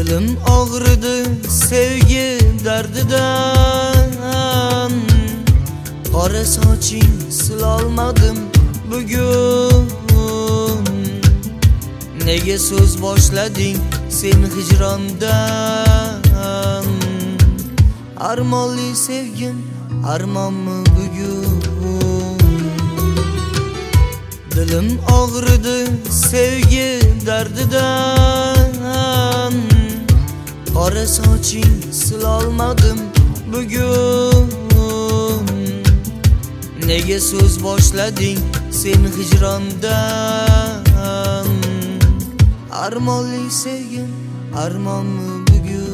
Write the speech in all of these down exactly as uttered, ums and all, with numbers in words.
Dilim ağrıdı sevgi derdinden. Qora soching silolmadim bugun. Nega so'z boshlading sen hijrondan? Armonli sevgim, armonmi bugun? Dilim ağrıdı sevgi derdinden. Qora soching silolmadim bugun. Nega so'z boshlading sen hijrondan? Armonli sevgim, armonmi bugun?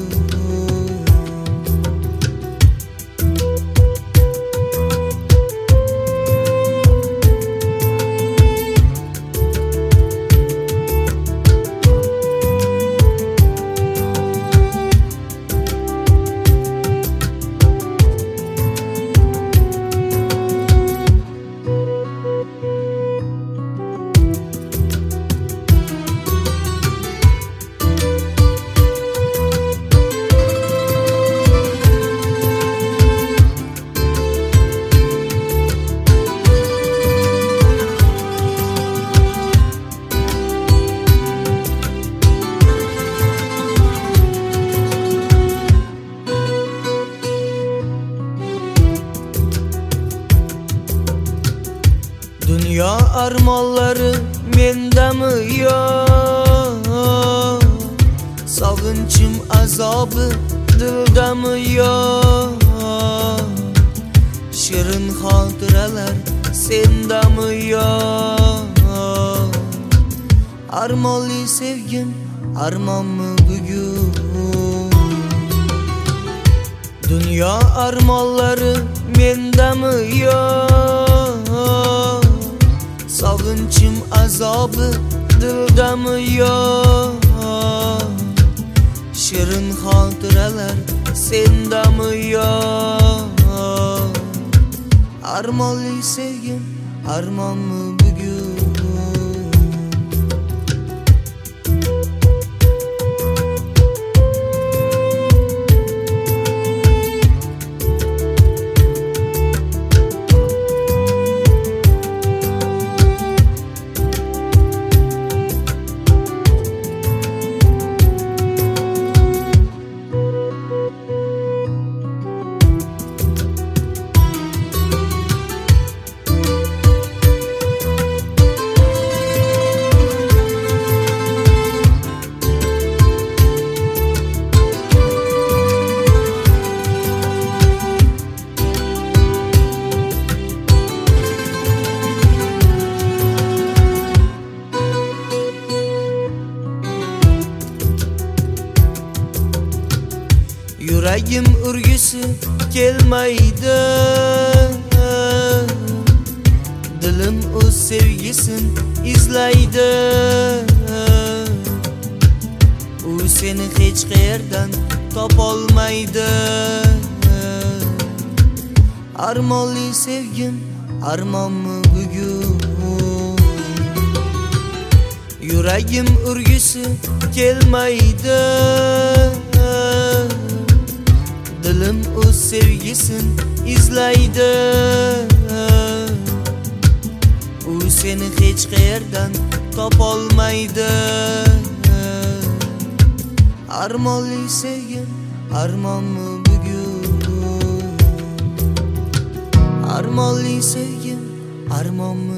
Dünya armonlari mendami yo'q? Sog'inchim azobi dildami yo'q? Shirin xotiralar sendami yo'q? Armonli sevgim, armonmi bugun? Dünya armonlari mendami yo'q? Sog'inchim azobi dildami yo'q? Shirin xotiralar sendami yo'q? Armonli sevgim, armonmi bugun? Yuragim urgisi kelmaydi. Dilim o'z sevgisin izlaydi. U seni hech qayerdan topolmaydi. Armonli sevgim, armonmi bugun? Yuragim urgisi kelmaydi. Dilim o'z sevgisin izlaydi. U seni hech qayerdan topolmaydi. Armonli sevgim, armonmi bugun? Armonli sevgim, armonmi